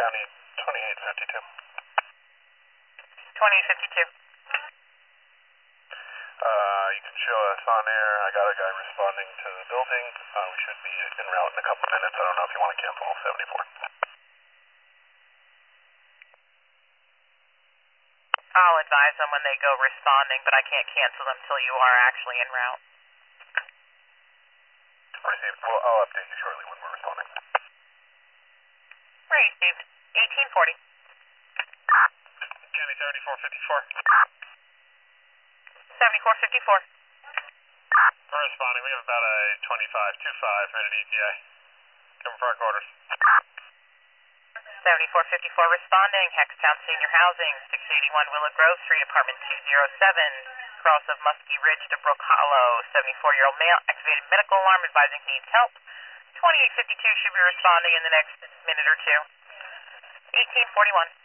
County 2852. 2852. You can show us on air. I got a guy responding to the building. We should be en route in a couple minutes. I don't know if you want to cancel 74. I'll advise them when they go responding, but I can't cancel them until you are actually en route. Received. Well, I'll update you shortly when we're responding. Received. 1840. County 7454. 7454. We're responding. We have about a 2525 minute ETA. Coming for our quarters. 7454 responding. Hextown Senior Housing, 681 Willow Grove Street, apartment 207, cross of Muskie Ridge to Brook Hollow. 74-year-old male, activated medical alarm advising he needs help. 2852 should be responding in the next minute or two. 1841.